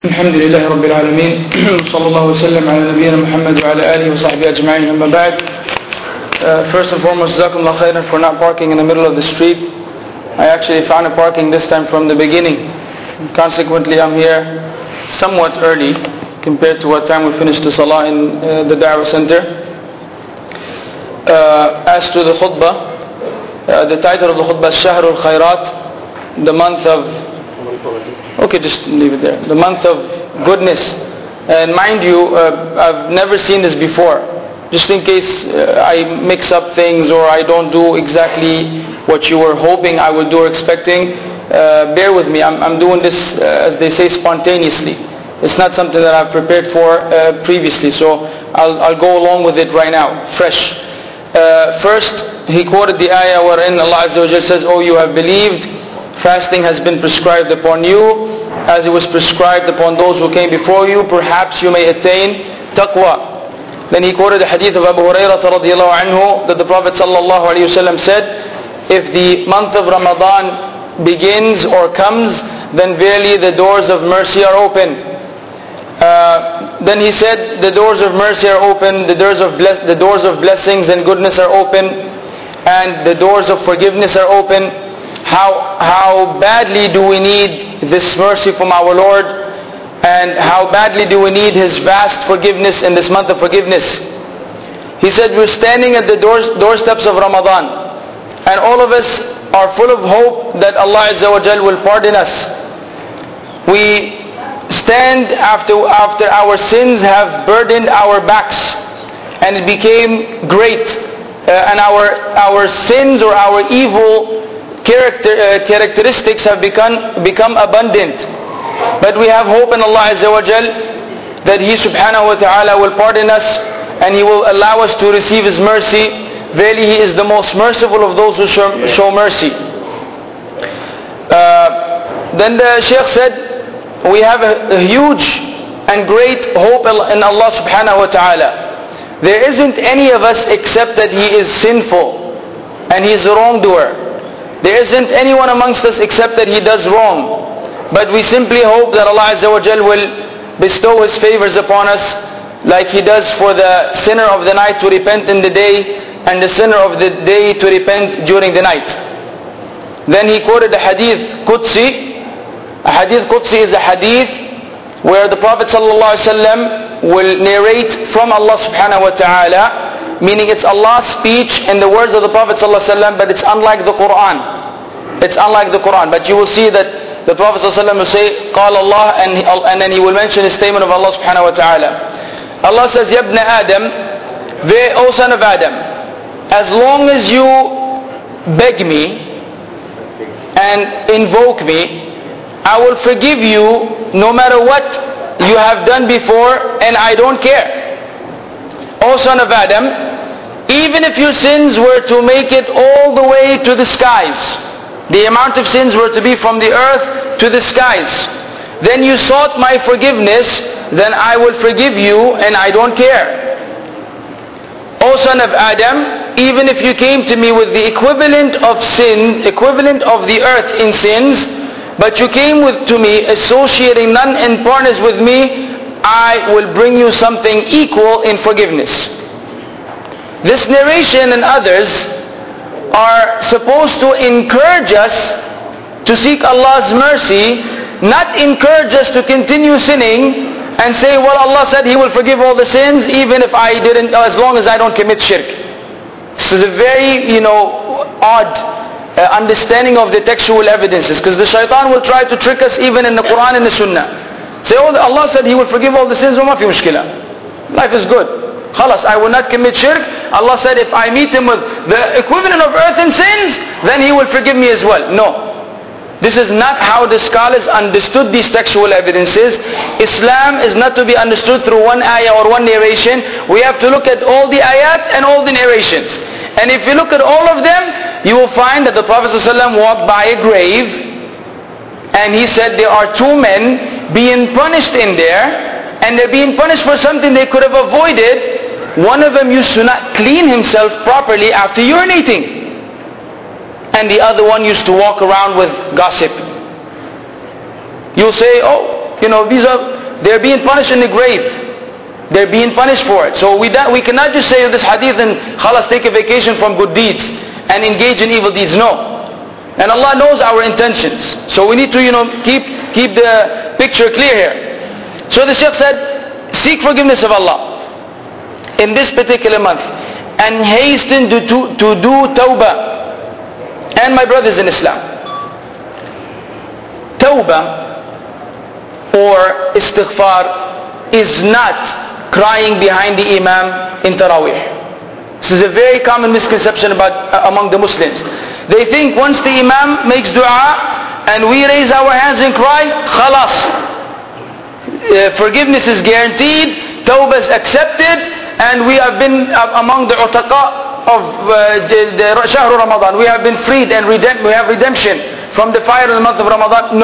الحمد لله رب العالمين صلى الله وسلم على نبينا محمد وعلى آله وصحبه أجمعين أما بعد. First and foremost, Jazakumullah khairan for not parking in the middle of the street. I actually found a parking this time from the beginning. Consequently, I'm here somewhat early compared to what time we finished the salah in the Da'wah Center. As to the khutbah, the title of the khutbah is Shahrul Khairat, the month of... Okay, just leave it there. The month of goodness. And mind you, I've never seen this before. Just in case I mix up things or I don't do exactly what you were hoping I would do or expecting, bear with me. I'm doing this, as they say, spontaneously. It's not something that I've prepared for previously. So I'll go along with it right now, fresh. First, he quoted the ayah wherein Allah Azza wa Jal says, "Oh, you have believed, fasting has been prescribed upon you as it was prescribed upon those who came before you. Perhaps you may attain taqwa." Then he quoted the hadith of Abu Hurairah radiallahu anhu that the Prophet sallallahu alaihi wasallam said, if the month of Ramadan begins or comes, then verily the doors of mercy are open. Then he said, the doors of mercy are open, the doors of blessings and goodness are open, and the doors of forgiveness are open. How badly do we need this mercy from our Lord, and how badly do we need His vast forgiveness in this month of forgiveness. He said, we're standing at the doorsteps of Ramadan, and all of us are full of hope that Allah Azza wa Jal will pardon us. We stand after our sins have burdened our backs, and it became great, and our sins or our evil characteristics have become abundant. But we have hope in Allah Azza wa Jal that He subhanahu wa ta'ala will pardon us and He will allow us to receive His mercy. Verily He is the most merciful of those who show mercy. Then the Shaykh said, we have a huge and great hope in Allah subhanahu wa ta'ala. There isn't any of us except that he is sinful and he is a wrongdoer. There isn't anyone amongst us except that he does wrong. But we simply hope that Allah Azza wa Jal will bestow His favors upon us, like He does for the sinner of the night to repent in the day, and the sinner of the day to repent during the night. Then he quoted a hadith Qudsi. A hadith Qudsi is a hadith where the Prophet ﷺ will narrate from Allah subhanahu wa ta'ala, meaning it's Allah's speech in the words of the Prophet ﷺ, but it's unlike the Quran. It's unlike the Quran. But you will see that the Prophet ﷺ will say, قال Allah, and then he will mention the statement of Allah subhanahu wa ta'ala. Allah says, Ya ibn Adam, O son of Adam, as long as you beg me and invoke me, I will forgive you no matter what you have done before, and I don't care. O son of Adam, even if your sins were to make it all the way to the skies, the amount of sins were to be from the earth to the skies, then you sought my forgiveness, then I will forgive you and I don't care. O son of Adam, even if you came to me with the equivalent of sin, equivalent of the earth in sins, but you came to me associating none and partners with me, I will bring you something equal in forgiveness. This narration and others are supposed to encourage us to seek Allah's mercy, not encourage us to continue sinning and say, well, Allah said He will forgive all the sins even if I didn't, as long as I don't commit shirk. This is a very, odd understanding of the textual evidences, because the shaitan will try to trick us even in the Quran and the Sunnah. Say, oh, Allah said He will forgive all the sins, وما في مشكلة. Life is good. Khalas, I will not commit shirk. Allah said if I meet Him with the equivalent of earth and sins, then He will forgive me as well. No. This is not how the scholars understood these textual evidences. Islam is not to be understood through one ayah or one narration. We have to look at all the ayat and all the narrations. And if you look at all of them, you will find that the Prophet ﷺ walked by a grave, and he said there are two men being punished in there, and they're being punished for something they could have avoided. One of them used to not clean himself properly after urinating, and the other one used to walk around with gossip. You'll say, oh, they're being punished in the grave. They're being punished for it. So we cannot just say this hadith and khalas, take a vacation from good deeds and engage in evil deeds. No. And Allah knows our intentions. So we need to, keep the picture clear here. So the Shaykh said, seek forgiveness of Allah in this particular month and hasten to do tawbah. And my brothers in Islam, tawbah or istighfar is not crying behind the Imam in Taraweeh. This is a very common misconception among the Muslims. They think once the Imam makes dua and we raise our hands and cry, khalas, forgiveness is guaranteed, tawbah is accepted, and we have been among the utaqa of the Shahr Ramadan. We have been freed and we have redemption from the fire in the month of Ramadan.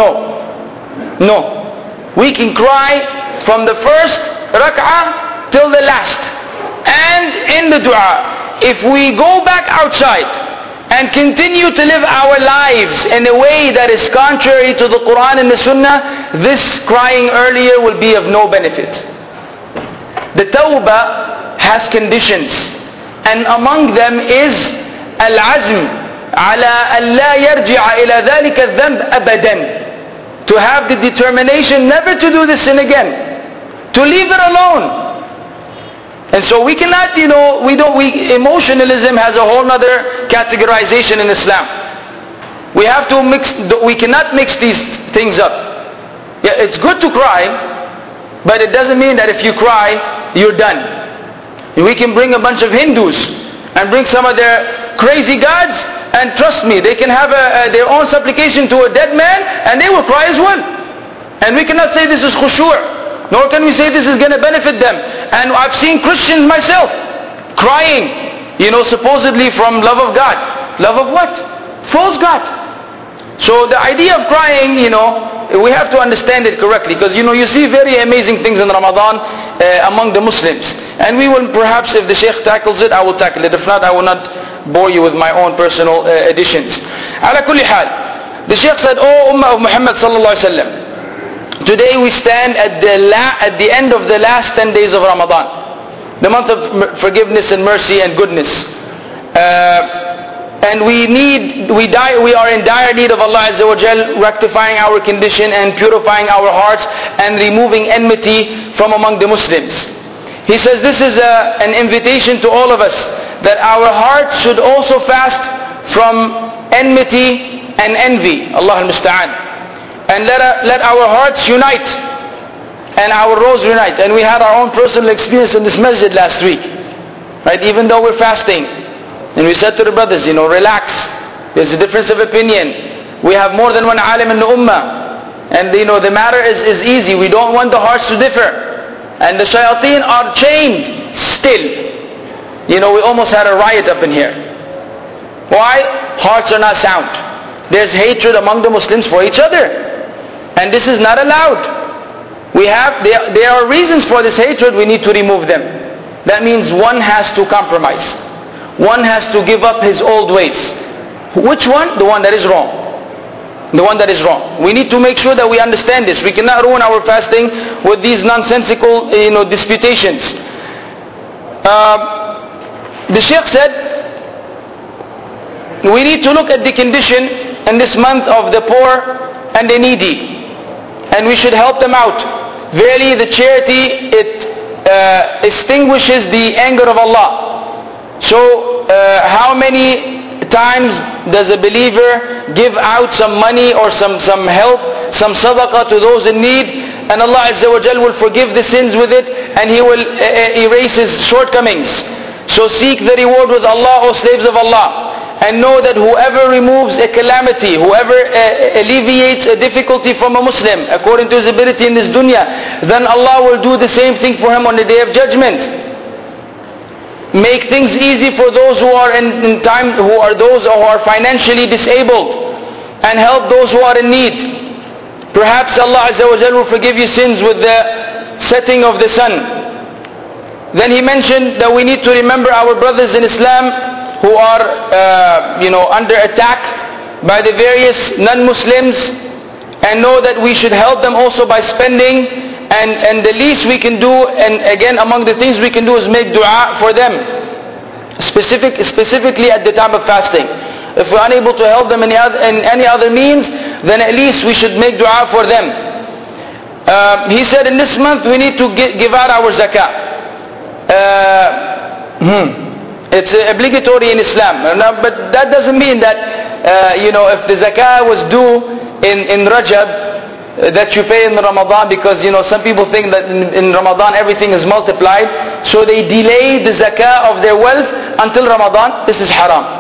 No. We can cry from the first rak'ah till the last. And in the dua, if we go back outside and continue to live our lives in a way that is contrary to the Quran and the Sunnah, this crying earlier will be of no benefit. The tawbah has conditions, and among them is al-azm ala an la yarji'a ila dhalika adh-dhanb abadan, to have the determination never to do this sin again, to leave it alone. And so we cannot, emotionalism has a whole other categorization in Islam. We cannot mix these things up. Yeah, it's good to cry, but it doesn't mean that if you cry, you're done. We can bring a bunch of Hindus and bring some of their crazy gods, and trust me, they can have their own supplication to a dead man and they will cry as well. And we cannot say this is khushu', nor can we say this is going to benefit them. And I've seen Christians myself crying, supposedly from love of God. Love of what? False God. So the idea of crying, we have to understand it correctly, because you see very amazing things in Ramadan among the Muslims. And we will perhaps, if the Shaykh tackles it, I will tackle it. If not, I will not bore you with my own personal additions. Ala kulli hal, the Shaykh said, O Ummah of Muhammad sallallahu alaihi wasallam, today we stand at the end of the last 10 days of Ramadan, the month of forgiveness and mercy and goodness. And we are in dire need of Allah Azza wa Jal rectifying our condition and purifying our hearts and removing enmity from among the Muslims. He says this is an invitation to all of us, that our hearts should also fast from enmity and envy. Allah al-Musta'an. And let our hearts unite and our roads unite. And we had our own personal experience in this masjid last week, right? Even though we're fasting, and we said to the brothers, relax, there's a difference of opinion, we have more than one alim in the ummah, and the matter is easy. We don't want the hearts to differ, and the shayateen are chained still. We almost had a riot up in here. Why? Hearts are not sound. There's hatred among the Muslims for each other. And this is not allowed. There are reasons for this hatred, we need to remove them. That means one has to compromise. One has to give up his old ways. Which one? The one that is wrong. The one that is wrong. We need to make sure that we understand this. We cannot ruin our fasting with these nonsensical, disputations. The Shaykh said, we need to look at the condition in this month of the poor and the needy, and we should help them out. Verily the charity, it extinguishes the anger of Allah. So how many times does a believer give out some money or some help, some sadaqah to those in need, and Allah Azza wa Jal will forgive the sins with it, and He will erase his shortcomings. So seek the reward with Allah, O slaves of Allah. And know that whoever removes a calamity, whoever alleviates a difficulty from a Muslim according to his ability in this dunya, then Allah will do the same thing for him on the Day of Judgment. Make things easy for those who are in time, those who are financially disabled, and help those who are in need. Perhaps Allah Azza wa Jalla will forgive you sins with the setting of the sun. Then he mentioned that we need to remember our brothers in Islam who are under attack by the various non-Muslims, and know that we should help them also by spending, and the least we can do, and again among the things we can do, is make dua for them, specifically at the time of fasting. If we're unable to help them in any other means, then at least we should make dua for them. He said in this month we need to give out our zakah. It's obligatory in Islam, but that doesn't mean that if the zakah was due in Rajab, that you pay in Ramadan, because some people think that in Ramadan everything is multiplied, so they delay the zakah of their wealth until Ramadan. This is haram.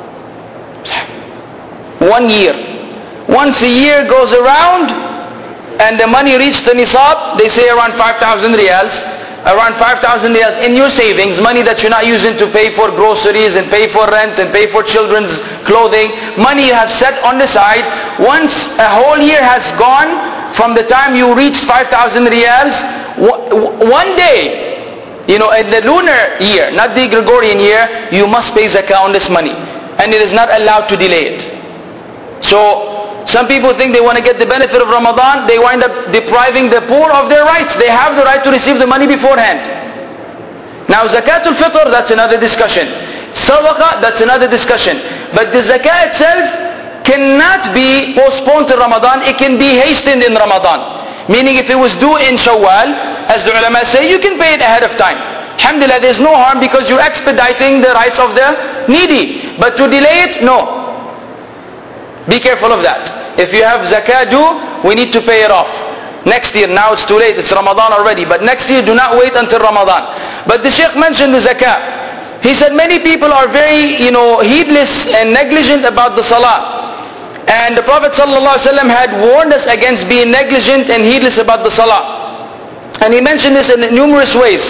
1 year. Once a year goes around and the money reached the nisab, they say around 5,000 riyals. Around 5,000 riyals in your savings, money that you're not using to pay for groceries and pay for rent and pay for children's clothing, money you have set on the side. Once a whole year has gone from the time you reached 5,000 riyals, one day, in the lunar year, not the Gregorian year, you must pay zakah on this money, and it is not allowed to delay it. So some people think they want to get the benefit of Ramadan, they wind up depriving the poor of their rights. They have the right to receive the money beforehand. Now zakatul fitr, that's another discussion. Sadaqah, that's another discussion. But the zakah itself cannot be postponed to Ramadan, it can be hastened in Ramadan. Meaning if it was due in Shawwal, as the ulama say, you can pay it ahead of time. Alhamdulillah, there's no harm because you're expediting the rights of the needy. But to delay it, no. Be careful of that. If you have zakah due, we need to pay it off. Next year, now it's too late, it's Ramadan already. But next year, do not wait until Ramadan. But the Shaykh mentioned the zakah. He said many people are very, heedless and negligent about the salah. And the Prophet ﷺ had warned us against being negligent and heedless about the salah. And he mentioned this in numerous ways.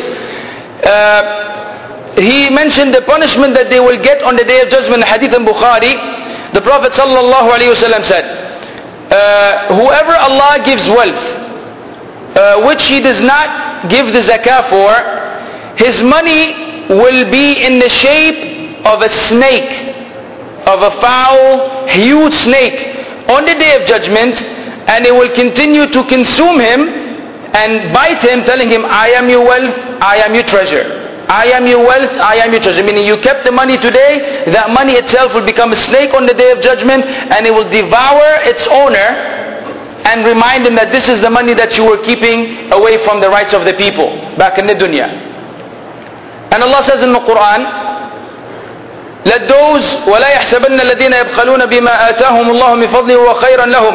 He mentioned the punishment that they will get on the Day of Judgment, Hadith in Bukhari. The Prophet ﷺ said, whoever Allah gives wealth, which he does not give the zakah for, his money will be in the shape of a snake, of a foul, huge snake, on the Day of Judgment, and it will continue to consume him and bite him, telling him, I am your wealth, I am your treasure. I am your wealth, I am your treasure. Meaning you kept the money today, that money itself will become a snake on the Day of Judgment, and it will devour its owner and remind him that this is the money that you were keeping away from the rights of the people back in the dunya. And Allah says in the Quran, let those وَلَا يَحْسَبَنَّ الَّذِينَ يَبْخَلُونَ بِمَا آتَاهُمُ اللَّهُ مِنْ فَضْلِهِ وَخَيْرًا لَهُمْ.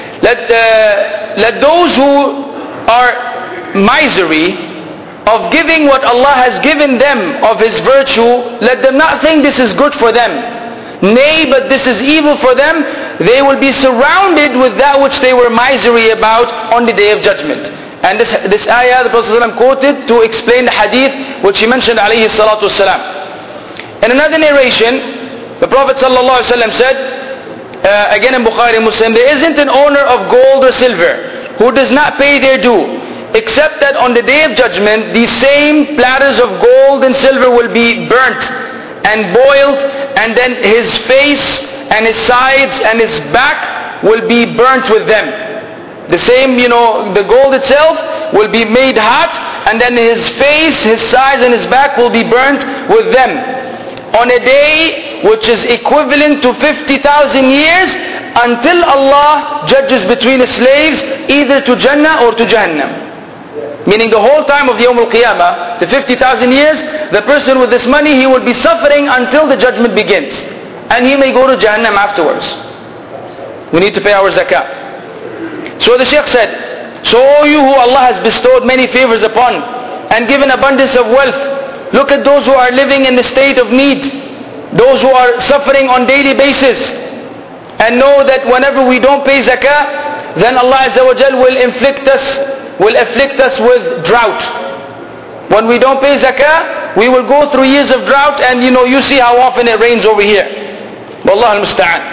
Let those who are misery of giving what Allah has given them of His virtue, let them not think this is good for them. Nay, but this is evil for them. They will be surrounded with that which they were misery about on the Day of Judgment. And this ayah the Prophet ﷺ quoted to explain the hadith which he mentioned alayhi salatu wasalam. In another narration, the Prophet ﷺ said, again in Bukhari Muslim, there isn't an owner of gold or silver who does not pay their due, except that on the Day of Judgment, these same platters of gold and silver will be burnt and boiled, and then his face and his sides and his back will be burnt with them. The same, the gold itself will be made hot, and then his face, his sides and his back will be burnt with them. On a day which is equivalent to 50,000 years, until Allah judges between the slaves either to Jannah or to Jahannam. Meaning the whole time of the Yawm al-Qiyamah, the 50,000 years, the person with this money, he will be suffering until the judgment begins. And he may go to Jahannam afterwards. We need to pay our zakah. So the Shaykh said, so all you who Allah has bestowed many favors upon and given abundance of wealth, look at those who are living in the state of need, those who are suffering on daily basis, and know that whenever we don't pay zakah, then Allah Azza wa Jal will afflict us with drought. When we don't pay zakah, we will go through years of drought, and you see how often it rains over here. Wallah al-musta'an.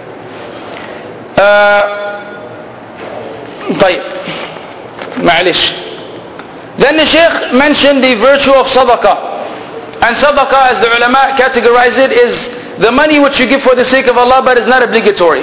Then the Shaykh mentioned the virtue of sadaqah. And sadaqah, as the ulama categorize it, is the money which you give for the sake of Allah but is not obligatory.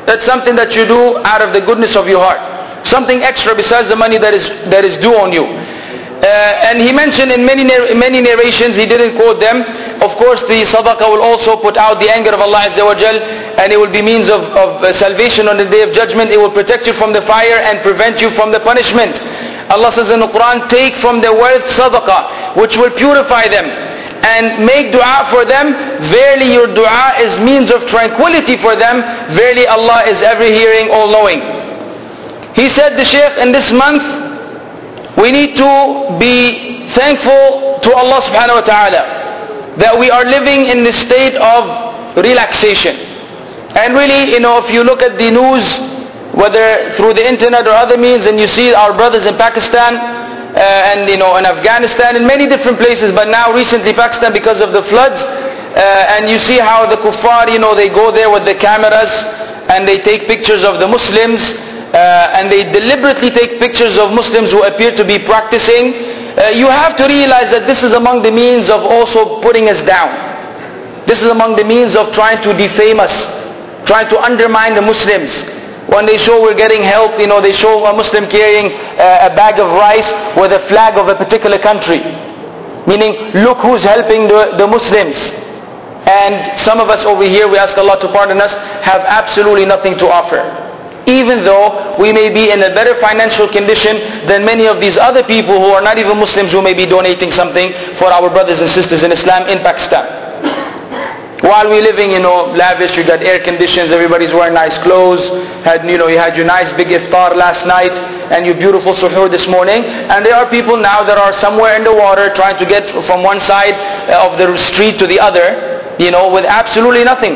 That's something that you do out of the goodness of your heart. Something extra besides the money that is due on you. And he mentioned in many narrations, he didn't quote them, of course the sadaqah will also put out the anger of Allah Azza wa Jal, and it will be means of salvation on the day of judgment. It will protect you from the fire and prevent you from the punishment. Allah says in the Quran, take from their wealth sadaqah, which will purify them, and make dua for them. Verily your dua is means of tranquility for them. Verily Allah is ever hearing, all knowing. He said, the Shaykh, in this month we need to be thankful to Allah subhanahu wa ta'ala that we are living in this state of relaxation. And really, if you look at the news, whether through the internet or other means, and you see our brothers in Pakistan and in Afghanistan, in many different places, but now recently Pakistan because of the floods, and you see how the kuffar, they go there with the cameras and they take pictures of the Muslims, and they deliberately take pictures of Muslims who appear to be practicing. You have to realize that this is among the means of also putting us down. This is among the means of trying to defame us, trying to undermine the Muslims. When they show we're getting help, they show a Muslim carrying a bag of rice with a flag of a particular country, meaning look who's helping the Muslims. And some of us over here, we ask Allah to pardon us, have absolutely nothing to offer, even though we may be in a better financial condition than many of these other people who are not even Muslims, who may be donating something for our brothers and sisters in Islam in Pakistan. While we're living, lavish, you got air conditions, everybody's wearing nice clothes, you had your nice big iftar last night, and your beautiful suhoor this morning, and there are people now that are somewhere in the water trying to get from one side of the street to the other, with absolutely nothing.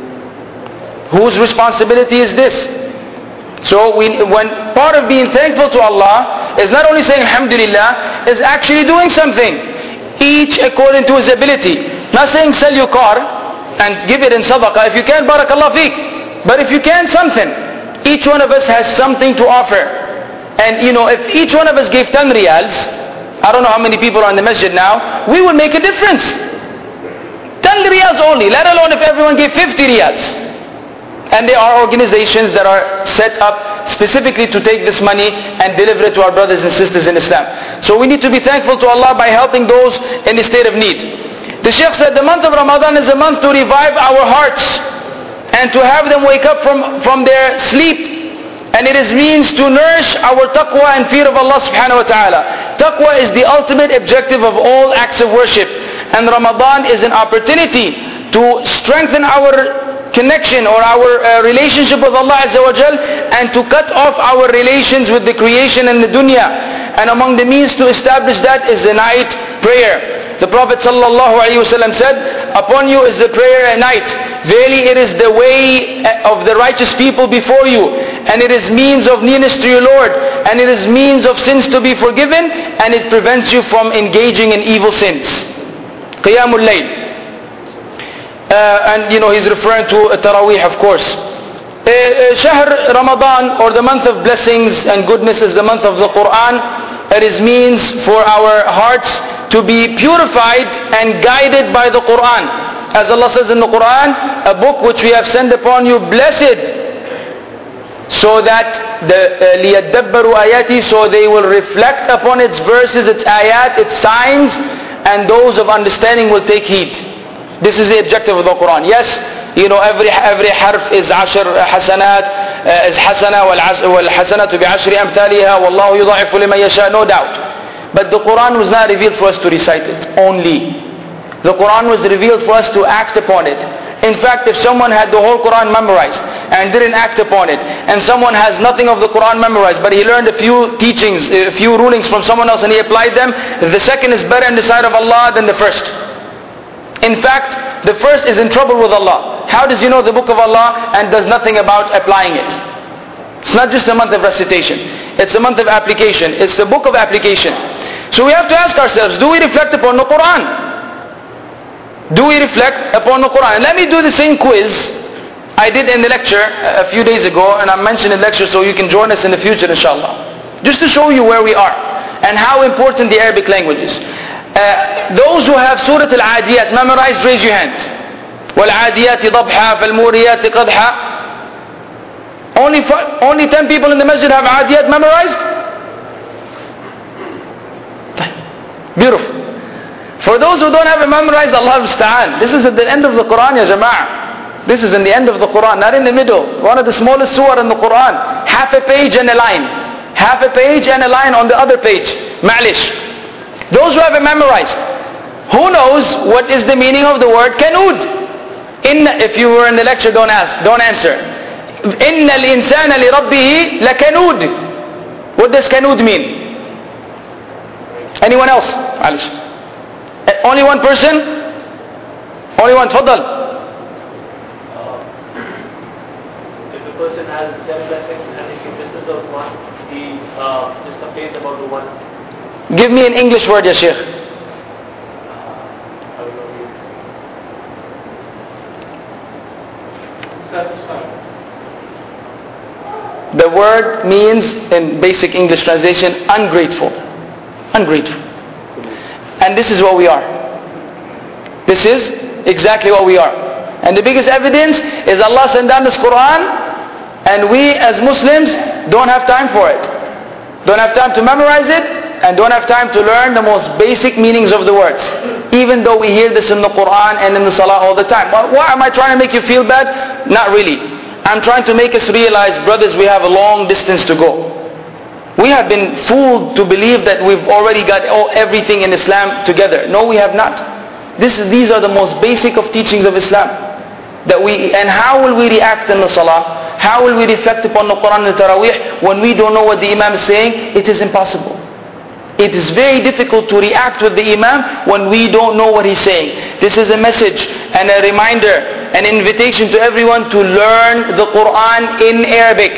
Whose responsibility is this? So when part of being thankful to Allah is not only saying Alhamdulillah, is actually doing something, each according to his ability. Not saying sell your car and give it in sadaqah. If you can, barakallah feek. But if you can, something. Each one of us has something to offer. And if each one of us gave 10 riyals, I don't know how many people are in the masjid now, we will make a difference. 10 riyals only, let alone if everyone gave 50 riyals. And there are organizations that are set up specifically to take this money and deliver it to our brothers and sisters in Islam. So we need to be thankful to Allah by helping those in a state of need. The Shaykh said the month of Ramadan is a month to revive our hearts and to have them wake up from their sleep. And it is means to nourish our taqwa and fear of Allah subhanahu wa ta'ala. Taqwa is the ultimate objective of all acts of worship. And Ramadan is an opportunity to strengthen our connection or our relationship with Allah Azza wa Jal, and to cut off our relations with the creation and the dunya. And among the means to establish that is the night prayer. The Prophet ﷺ said, upon you is the prayer at night. Verily it is the way of the righteous people before you, and it is means of nearness to your Lord, and it is means of sins to be forgiven, and it prevents you from engaging in evil sins. Qiyamul Layl. And he's referring to Taraweeh, of course. Shahr Ramadan, or the month of blessings and goodness, is the month of the Quran. It is means for our hearts to be purified and guided by the Quran. As Allah says in the Quran, a book which we have sent upon you, blessed, so that لِيَدَّبَّرُوا آيَاتِهِ, so they will reflect upon its verses, its ayat, its signs, and those of understanding will take heed. This is the objective of the Quran. Yes, every harf is 10 hasanat, is hasana, wal hasanatu bi 10 amthaliha, wallahu yudha'ifu liman yasha, no doubt. But the Quran was not revealed for us to recite it only. The Quran was revealed for us to act upon it. In fact, if someone had the whole Quran memorized and didn't act upon it, and someone has nothing of the Quran memorized, but he learned a few teachings, a few rulings from someone else and he applied them, the second is better in the sight of Allah than the first. In fact, the first is in trouble with Allah. How does he know the book of Allah and does nothing about applying it? It's not just a month of recitation. It's a month of application. It's the book of application. So we have to ask ourselves, do we reflect upon the Quran? Do we reflect upon the Quran? And let me do the same quiz I did in the lecture a few days ago, and I mentioned in the lecture so you can join us in the future inshallah. Just to show you where we are and how important the Arabic language is. Those who have Surah Al-Adiyat memorized, raise your hand. وَالْعَادِيَاتِ ضَبْحًا فَالْمُورِيَاتِ قَدْحًا. Only 10 people in the masjid have Adiyat memorized? Beautiful. For those who don't have it memorized, Allah musta'an. This is at the end of the Quran, ya Jama'ah. This is in the end of the Quran, not in the middle. One of the smallest surah in the Quran. Half a page and a line. Half a page and a line on the other page. Ma'lish. Those who have it memorized. Who knows what is the meaning of the word kanud? If you were in the lecture, don't answer. إِنَّ الْإِنسَانَ لِرَبِّهِ لَكَنُودٍ. What does kanud mean? Anyone else? Only one person? Only one. Tfaddal. If the person has 10 blessings and if he misses the one, he just complains about the one. Give me an English word, ya Sheikh. The word means, in basic English translation, ungrateful. Ungrateful. And this is what we are. This is exactly what we are. And the biggest evidence is Allah sent down this Quran, and we as Muslims don't have time for it. Don't have time to memorize it, and don't have time to learn the most basic meanings of the words. Even though we hear this in the Quran and in the Salah all the time. Why am I trying to make you feel bad? Not really. I'm trying to make us realize, brothers, we have a long distance to go. We have been fooled to believe that we've already got everything in Islam together. No, we have not. These are the most basic of teachings of Islam. And how will we react in the Salah? How will we reflect upon the Quran and the Taraweeh when we don't know what the Imam is saying? It is impossible. It is very difficult to react with the Imam when we don't know what he's saying. This is a message and a reminder, an invitation to everyone to learn the Quran in Arabic.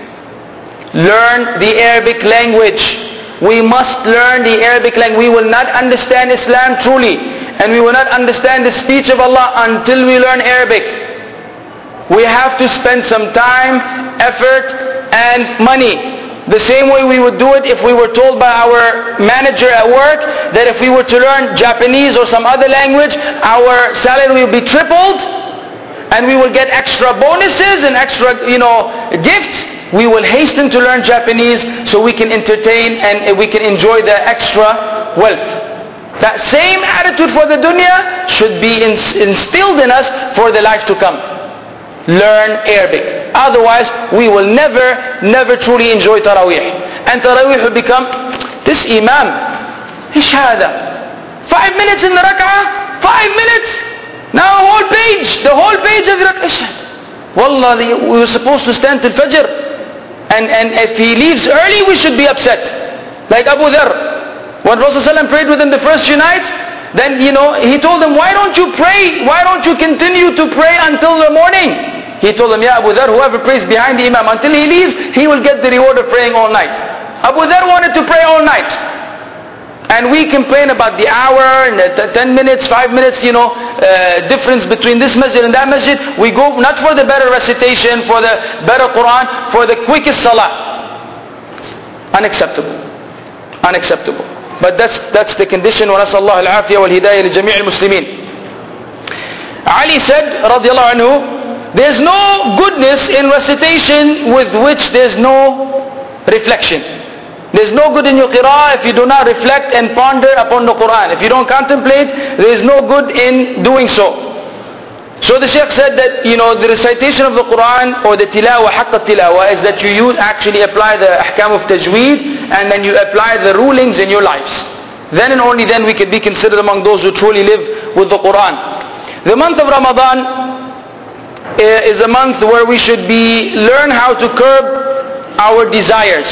Learn the Arabic language. We must learn the Arabic language. We will not understand Islam truly, and we will not understand the speech of Allah until we learn Arabic. We have to spend some time, effort, and money. The same way we would do it if we were told by our manager at work that if we were to learn Japanese or some other language, our salary will be tripled and we will get extra bonuses and extra, gifts. We will hasten to learn Japanese so we can entertain and we can enjoy the extra wealth. That same attitude for the dunya should be instilled in us for the life to come. Learn Arabic. Otherwise, we will never truly enjoy Taraweeh. And Taraweeh will become, this Imam, ish hada? 5 minutes in the rak'ah? 5 minutes? Now the whole page of the rak'ah. Wallahi, we were supposed to stand till Fajr. And if he leaves early, we should be upset. Like Abu Dharr. When Rasulullah prayed with him the first few nights, then, he told him, why don't you pray? Why don't you continue to pray until the morning? He told him, Ya Abu Dharr, whoever prays behind the Imam until he leaves, he will get the reward of praying all night. Abu Dharr wanted to pray all night. And we complain about the hour and the 10 minutes, 5 minutes, difference between this masjid and that masjid. We go not for the better recitation, for the better Quran, for the quickest salah. Unacceptable. Unacceptable. But that's the condition. وَنَسَأَ اللَّهَ الْعَافِيَةَ وَالْهِدَايَةَ لِجَمِيعِ الْمُسْلِمِينَ. Ali said, radiallahu anhu, there's no goodness in recitation with which there's no reflection. There's no good in your qira'ah if you do not reflect and ponder upon the Quran. If you don't contemplate, there is no good in doing so. So the Shaykh said that, the recitation of the Quran or the tilawa, haqq tilawa, is that you actually apply the ahkam of tajweed and then you apply the rulings in your lives. Then and only then we can be considered among those who truly live with the Quran. The month of Ramadan is a month where we should learn how to curb our desires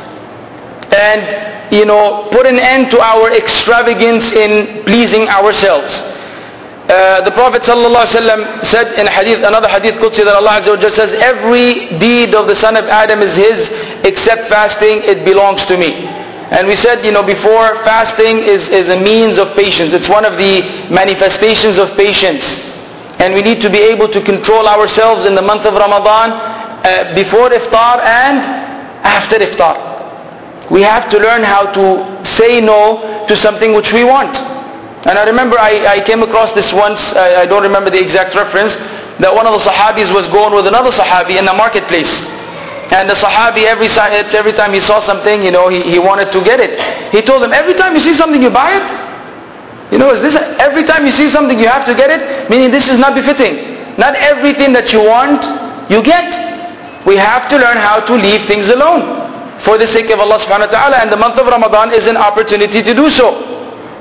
and, put an end to our extravagance in pleasing ourselves. The Prophet ﷺ said in another hadith Qudsi, that Allah Azza wa Jalla says, every deed of the son of Adam is his except fasting, it belongs to me. And we said, before, fasting is a means of patience. It's one of the manifestations of patience. And we need to be able to control ourselves in the month of Ramadan before iftar and after iftar. We have to learn how to say no to something which we want. And I remember I came across this once, I don't remember the exact reference, that one of the Sahabis was going with another Sahabi in a marketplace. And the Sahabi, every time he saw something, he wanted to get it. He told him, every time you see something, you buy it? Is this every time you see something, you have to get it? Meaning this is not befitting. Not everything that you want, you get. We have to learn how to leave things alone for the sake of Allah subhanahu wa ta'ala. And the month of Ramadan is an opportunity to do so.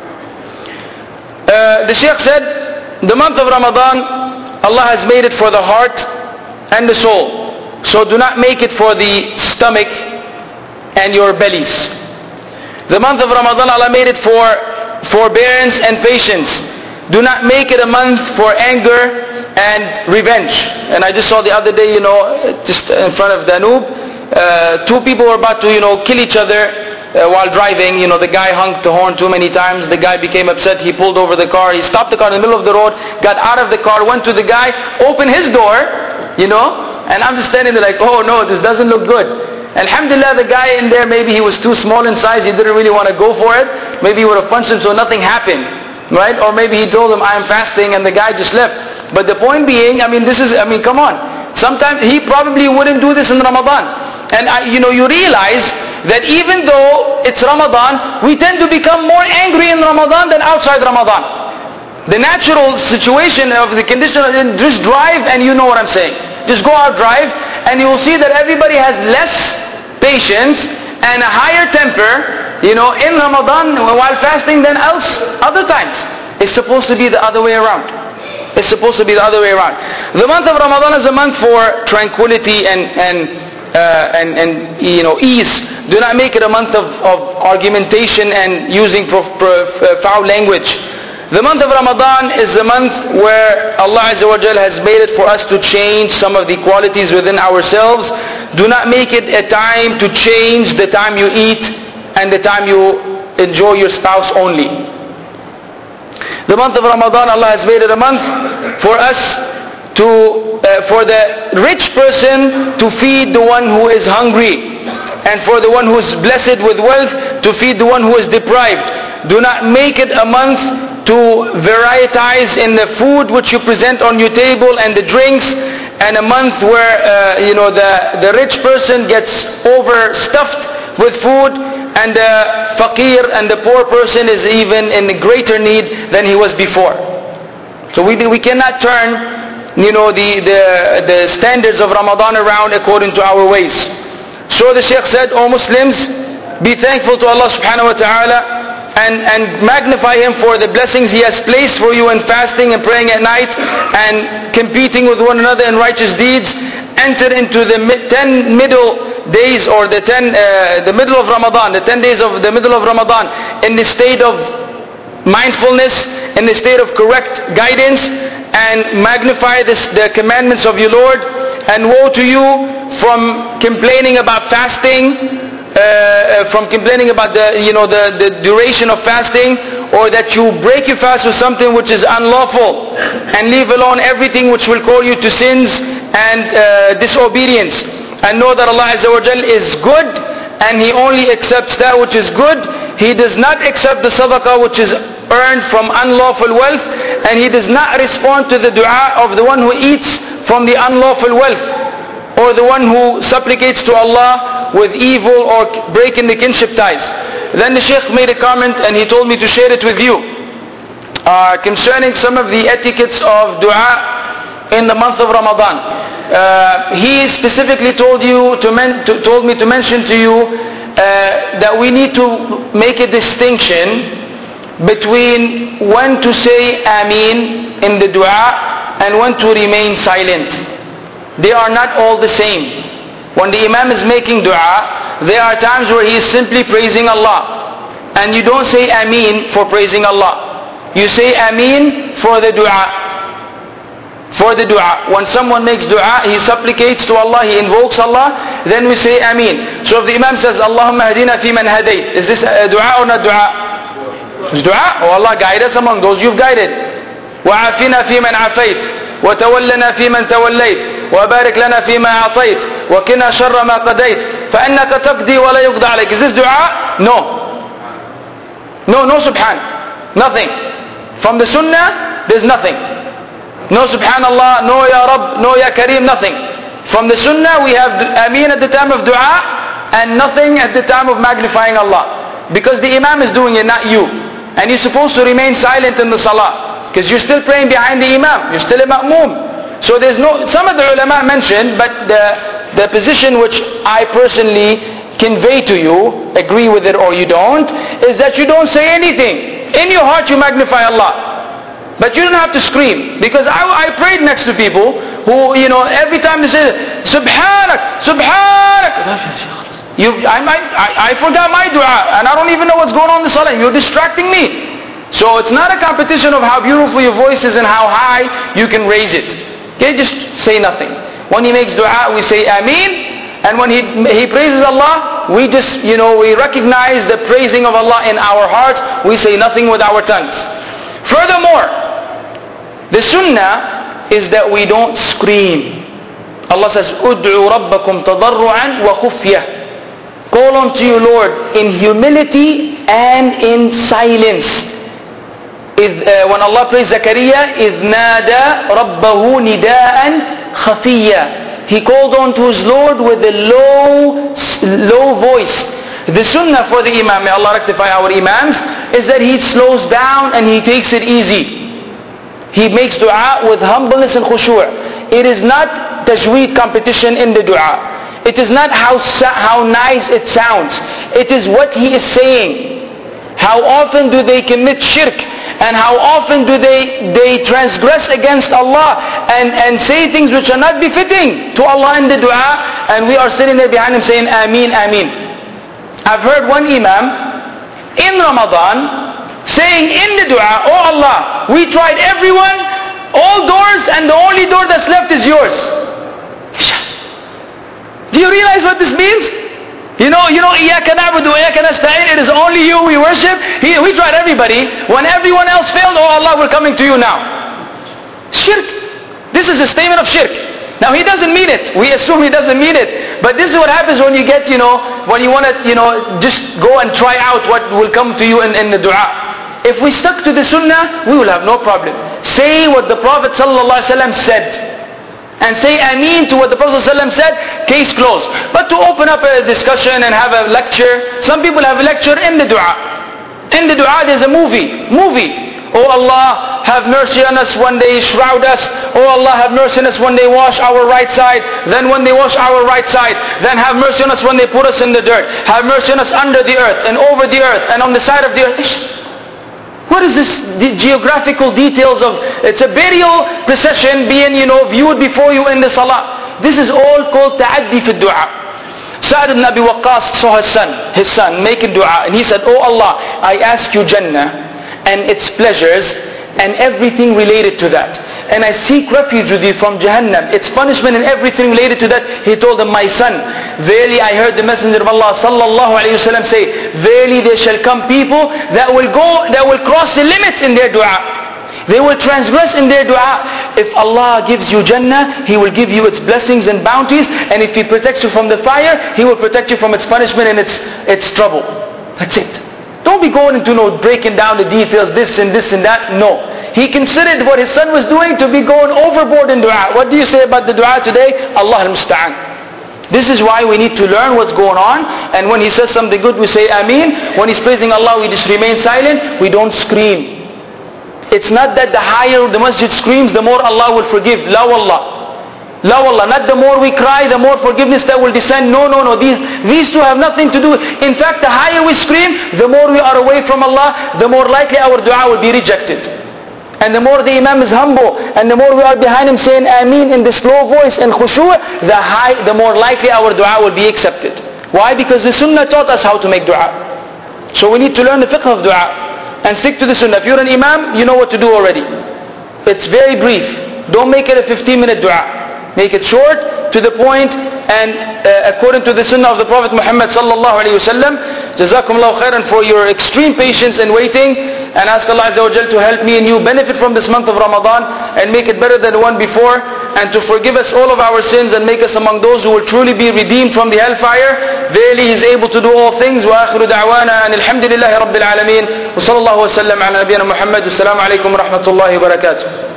The Shaykh said, the month of Ramadan, Allah has made it for the heart and the soul. So do not make it for the stomach and your bellies. The month of Ramadan, Allah made it for forbearance and patience. Do not make it a month for anger and revenge. And I just saw the other day, just in front of Danube, two people were about to, kill each other while driving. The guy honked the horn too many times. The guy became upset. He pulled over the car. He stopped the car in the middle of the road, got out of the car, went to the guy, opened his door, and I'm just standing there like, oh no, this doesn't look good. Alhamdulillah, the guy in there, maybe he was too small in size, he didn't really want to go for it. Maybe he would have punched him so nothing happened, right? Or maybe he told him, I am fasting, and the guy just left. But the point being, come on. Sometimes he probably wouldn't do this in Ramadan. And you realize that even though it's Ramadan, we tend to become more angry in Ramadan than outside Ramadan. The natural situation of the condition, just drive and you know what I'm saying. Just go out, drive, and you will see that everybody has less patience and a higher temper, in Ramadan while fasting than other times. It's supposed to be the other way around. It's supposed to be the other way around. The month of Ramadan is a month for tranquility and ease. Do not make it a month of argumentation and using foul language. The month of Ramadan is the month where Allah Azza wa Jal has made it for us to change some of the qualities within ourselves. Do not make it a time to change the time you eat and the time you enjoy your spouse only. The month of Ramadan, Allah has made it a month for us for the rich person to feed the one who is hungry, and for the one who is blessed with wealth to feed the one who is deprived. Do not make it a month to varieties in the food which you present on your table and the drinks, and a month where the rich person gets overstuffed with food, and the faqir and the poor person is even in greater need than he was before. So we cannot turn the standards of Ramadan around according to our ways. So the Shaykh said, O Muslims, be thankful to Allah subhanahu wa ta'ala and magnify Him for the blessings He has placed for you in fasting and praying at night and competing with one another in righteous deeds. Enter into the 10 middle days, or the middle of Ramadan, the 10 days of the middle of Ramadan, in the state of mindfulness, in the state of correct guidance, and magnify the commandments of your Lord. And woe to you from complaining about fasting, from complaining about the duration of fasting, or that you break your fast with something which is unlawful, and leave alone everything which will call you to sins and disobedience. And know that Allah Azza wa Jal is good, and He only accepts that which is good. He does not accept the sadaqah which is earned from unlawful wealth, and He does not respond to the dua of the one who eats from the unlawful wealth, or the one who supplicates to Allah with evil or breaking the kinship ties. Then the Shaykh made a comment, and he told me to share it with you concerning some of the etiquettes of dua in the month of Ramadan. He specifically told me to mention to you that we need to make a distinction between when to say Ameen in the dua and when to remain silent. They are not all the same. When the Imam is making dua, there are times where he is simply praising Allah, and you don't say Ameen for praising Allah. You say Ameen for the dua. For the dua. When someone makes dua, he supplicates to Allah, he invokes Allah, then we say Ameen. So if the Imam says, Allahumma hadina fi man hadayt, is this a dua or not dua? It's dua. Oh Allah, guide us among those you've guided. Wa'afina fi man afayt. وتولنا فيمن توليت وبارك لنا فيما أعطيت وقنا شر ما قضيت فإنك تقضي ولا يقضى عليك. Is this dua? No subhan. Nothing. From the sunnah, there's nothing. No subhanallah, no ya Rabb, no ya Kareem, nothing. From the sunnah we have Ameen at the time of dua and nothing at the time of magnifying Allah. Because the imam is doing it, not you. And you're supposed to remain silent in the salah. Because you're still praying behind the imam. You're still a ma'moom. So there's no, some of the ulama mentioned, but the position which I personally convey to you, agree with it or you don't, is that you don't say anything. In your heart you magnify Allah. But you don't have to scream. Because I prayed next to people who, every time they say, Subhanak, Subhanak. I forgot my dua and I don't even know what's going on in the salah. You're distracting me. So it's not a competition of how beautiful your voice is and how high you can raise it. Okay, just say nothing. When he makes dua, we say Ameen. And when he praises Allah, we just, we recognize the praising of Allah in our hearts. We say nothing with our tongues. Furthermore, the sunnah is that we don't scream. Allah says, "Ud'u rabbakum tadarru'an wa khufyah." Call unto you, Lord, in humility and in silence. When Allah praised Zakaria, إِذْ نَادَى رَبَّهُ نِدَاءً خَفِيًّا. He called on to his Lord with a low voice. The sunnah for the imam, may Allah rectify our imams, is that he slows down and he takes it easy. He makes dua with humbleness and khushu'. It is not tajweed competition in the dua. It is not how nice it sounds. It is what he is saying. How often do they commit shirk? And how often do they transgress against Allah and say things which are not befitting to Allah in the dua, and we are sitting there behind him saying Ameen, Ameen. I've heard one imam in Ramadan saying in the dua, "Oh Allah, we tried everyone, all doors, and the only door that's left is yours." Do you realize what this means? Iyaka na'budu wa iyaka nasta'in. It is only you we worship. We tried everybody. When everyone else failed, oh Allah, we're coming to you now. Shirk. This is a statement of shirk. Now he doesn't mean it. We assume he doesn't mean it. But this is what happens when you get, when you want to, just go and try out what will come to you in the dua. If we stuck to the sunnah, we will have no problem. Say what the Prophet ﷺ said. And say Ameen to what the Prophet ﷺ said, case closed. But to open up a discussion and have a lecture, some people have a lecture in the dua. In the dua there's a movie. Oh Allah, have mercy on us when they shroud us. Oh Allah, have mercy on us when they wash our right side. Then when they wash our right side, then have mercy on us when they put us in the dirt. Have mercy on us under the earth and over the earth and on the side of the earth. What is this? The geographical details of, it's a burial procession being, viewed before you in the salah. This is all called ta'addi fi dua. Sa'd ibn Abi Waqqas saw his son making dua, and he said, "Oh Allah, I ask you Jannah and its pleasures and everything related to that. And I seek refuge with you from Jahannam, its punishment and everything related to that." He told him, "My son, verily I heard the Messenger of Allah sallallahu alayhi wa sallam say, verily there shall come people that will cross the limits in their dua. They will transgress in their dua. If Allah gives you Jannah, He will give you its blessings and bounties. And if He protects you from the fire, He will protect you from its punishment and its trouble." That's it. Don't be going into breaking down the details, this and this and that. No. He considered what his son was doing to be going overboard in dua. What do you say about the dua today? Allah al-Musta'an. This is why we need to learn what's going on. And when he says something good, we say Ameen. When he's praising Allah, we just remain silent. We don't scream. It's not that the higher the masjid screams, the more Allah will forgive. La wallah. La wallah. Not the more we cry, the more forgiveness that will descend. No. These two have nothing to do. In fact, the higher we scream, the more we are away from Allah, the more likely our dua will be rejected. And the more the imam is humble, and the more we are behind him saying Ameen in this low voice and khushu', the more likely our dua will be accepted. Why? Because the sunnah taught us how to make dua. So we need to learn the fiqh of dua and stick to the sunnah. If you're an imam, you know what to do already. It's very brief. Don't make it a 15-minute dua. Make it short, to the point, and according to the sunnah of the Prophet Muhammad sallallahu alayhi wa sallam. Jazakumullahu khairan for your extreme patience and waiting, and ask Allah Azza wa Jal to help me and you benefit from this month of Ramadan and make it better than the one before, and to forgive us all of our sins and make us among those who will truly be redeemed from the hellfire. Verily He is able to do all things. Wa akhiru da'wana and alhamdulillahi rabbil alameen. Wa sallallahu wa sallam ala nabiyyina Muhammad. Assalamu alaikum wa rahmatullahi wa barakatuh.